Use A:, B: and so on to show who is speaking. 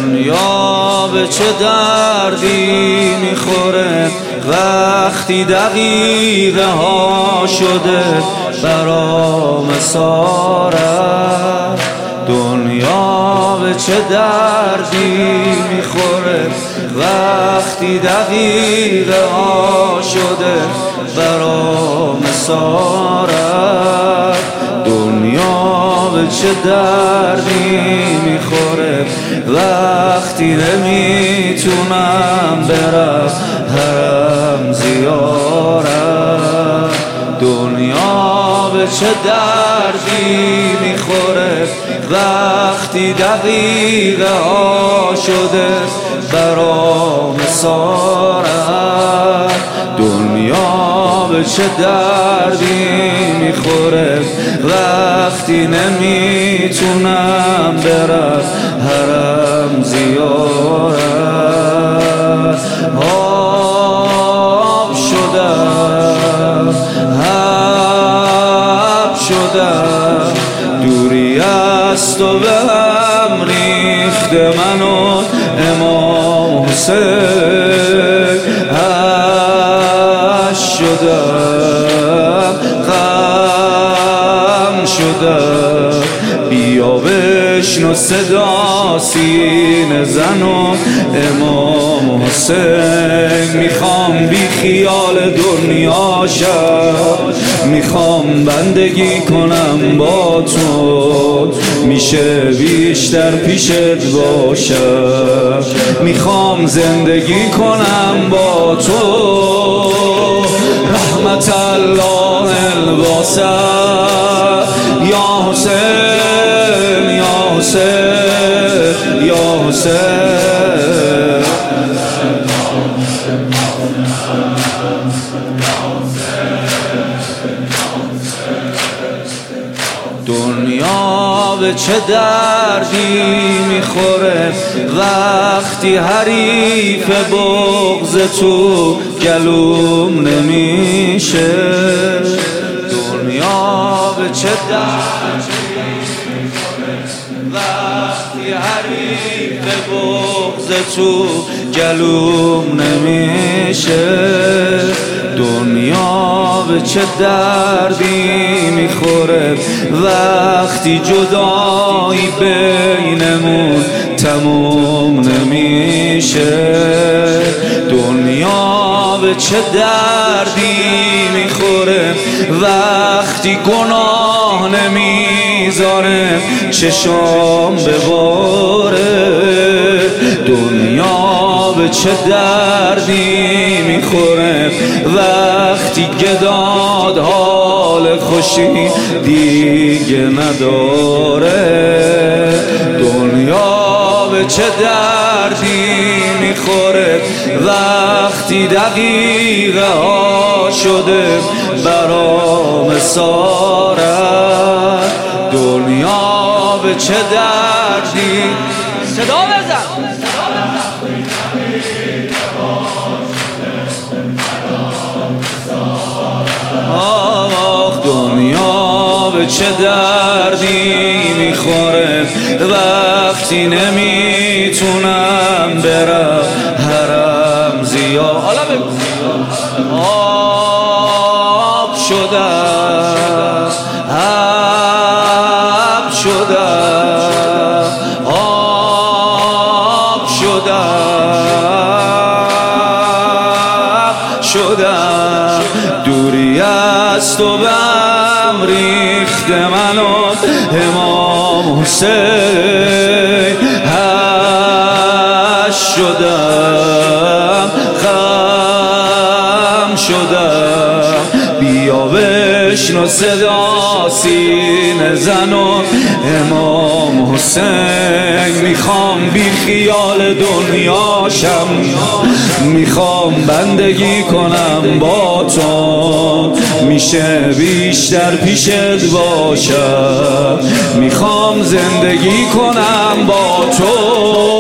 A: دنیا به چه دردی میخوره وقتی دقیقه ها شده برام سارت. دنیا به چه دردی میخوره وقتی دقیقه ها شده برام سارت. دنیا به چه دردی میخوره وقتی نمیتونم برم حرم زیارت. دنیا به چه دردی میخوره وقتی دقیقه ها شده برام سارت. دنیا به چه دردی میخوره وقتی نمیتونم برم حرم زیارت. آب شدم حب شدم دوری است و به هم ریخته من و امام حسین. هش شدم غم شدم بیا بشنو صدا سینه زن و امام حسین. میخوام بی خیال دنیا شم، میخوام بندگی کنم با تو، میشه بیشتر پیشت باشم. میخوام زندگی کنم با تو، رحمت الله الواسع. یا حسین یا حسین یا حسین. دنیا به چه دردی میخوره وقتی حریف بغض تو گلوم نمیشه. دنیا به چه دردی میخوره وقتی حریف بغض تو گلوم نمیشه. دنیا به چه دردی میخوره وقتی جدایی بینمون تموم نمیشه. دنیا به چه دردی میخوره وقتی گناه نمیذاره چشام بباره. دنیا به چه دردی میخوره وقتی گداد حال خوشی دیگه نداره. دنیا به چه دردی میخوره وقتی دقیقه ها شده برام سارت. دنیا به چه دردی صدا بزن. آخ دنیا به چه دردی میخوره وقتی نمیتونم برم حرم زیارت. حالا بگو آب شدم حب شدم آب شدم دوری است و به هم ریخته من و امام حسین. هش شدم غم شدم بیا بشنو صدا سینه زن و امام حسین. میخوام بی خیال دنیا شم، میخوام بندگی کنم با تو، میشه بیشتر پیشت باشم. میخوام زندگی کنم با تو،